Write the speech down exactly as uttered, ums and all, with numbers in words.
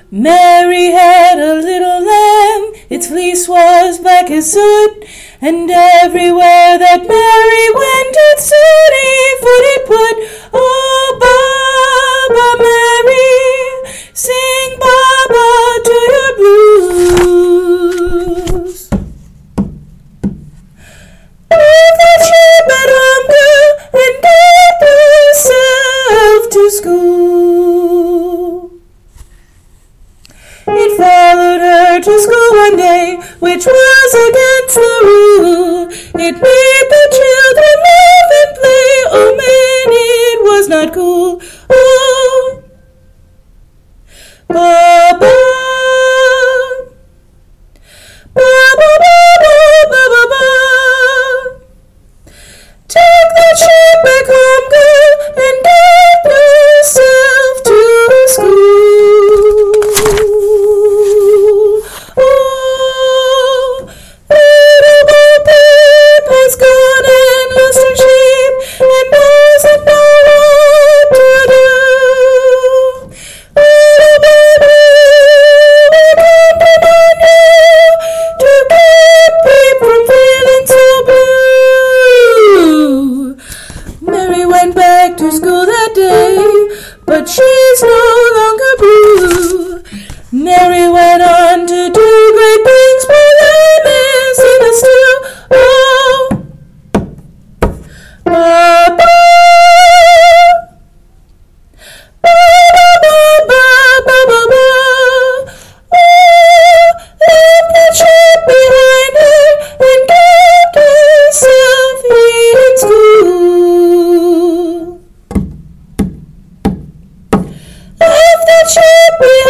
Mary had a little lamb, its fleece was black as soot, and everywhere that Mary went its sooty foot it put. Oh, Baba Mary, sing Baba to your blues. Leave the sheep at home, girl, and get yourself to school. It followed her to school one day, which was against the rule. It made the children laugh and play. Oh man, it was not cool. Oh, Baba, Baba, Baba, Baba, Baba. Take that sheep back home, girl, and get yourself to school. Oh, little Bo Peep has gone and lost her sheep and doesn't know what to do. Little baby, we're counting on you to keep Peep from feeling so blue. Mary went back to school that day, but she's no longer blue. Mary went on to do great things for them as in a stew. Oh, Baba, Baba, Baba, Baba. Oh, leave that sheep behind her and get yourself in school. Leave that sheep behind